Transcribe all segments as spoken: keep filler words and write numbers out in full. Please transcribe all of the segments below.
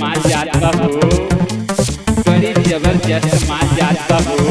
माल जात बा हो, बड़ी जबरदस्त माल जात बा हो।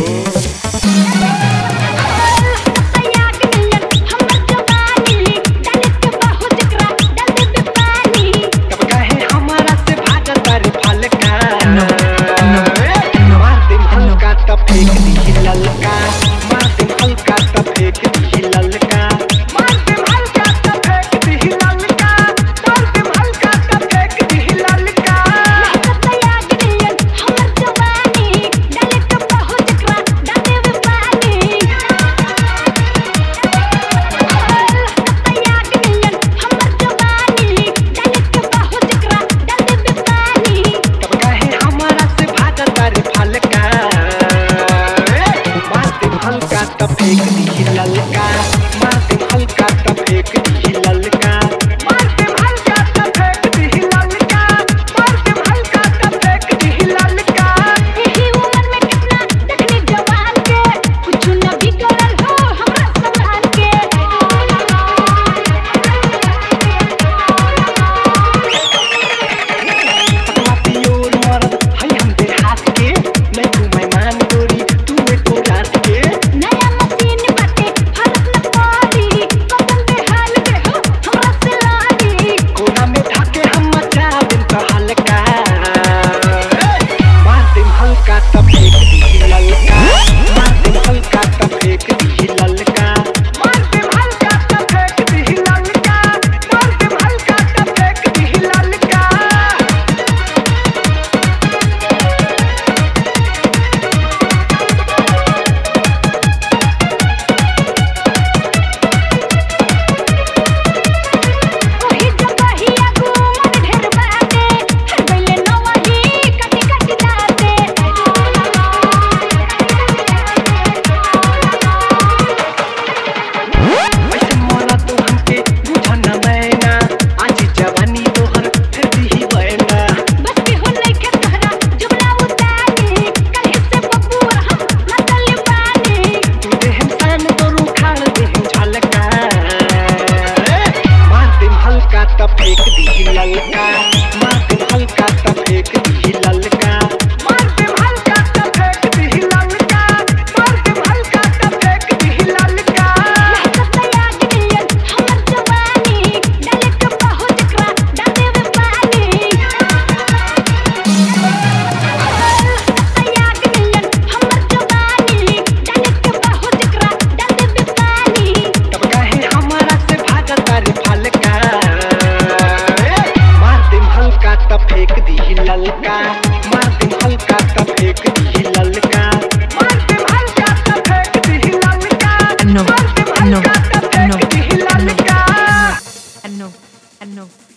फेंक दी ललका मार दे हल्का त फेंक दी ललका मार दे हल्का त फेंक दी ललका मार दे हल्का त फेंक दी ललका। एही उम्र में कितना देखनी जवान के कुछ न बिगड़ल हो हमरा समान के। पियोर मर्द है हम देहात के मैं तू मेहमान गोरी तू एको रात के। नया मशीन बाटे फर्क न पड़ी कदम पे हाल दे हो हमरा से लागी। कोना में ढाके हम मचा दिन तो हल्का मार दे हल्का त फेंक दी ललका मार दे हल्का त फेंक दी ललका मार दे हल्का त फेंक दी ललका मार दे हल्का त फेंक दी ललका। ओही जगहिया घूमत ढेर बाटे हर गइले नवही कटी कटी दाते। वैसे मोला तो हमके बुझन मैना आज जवानी तोहर फिर दी बहना। बस भी हो नइखे तोहरा जुबला उतारी कहीं से बबुआ हम नदल बानी। तू दे इंसान तो रुखाड़ दे झलका मार दे हल्का त फेंक दी ललका मार दे हल्का त फेंक दी ललका मार दे हल्का त फेंक दी ललका मार दे हल्का त फेंक दी ललका। लहकत आग नियन हमर जवानी डाले के बाहु जकरा डाल देवे पानी। आग नियन हमर जवानी डाले के बाहु जकरा डाल देवे पानी। तब काहे हमारा से भागत रे फलका मार दे हल्का त फेंक दी ललका मार दे हल्का त फेंक दी ललका मार दे हल्का त फेंक दी ललका No, मार दे no, हल्का त no, फेंक दी ललका। no, no.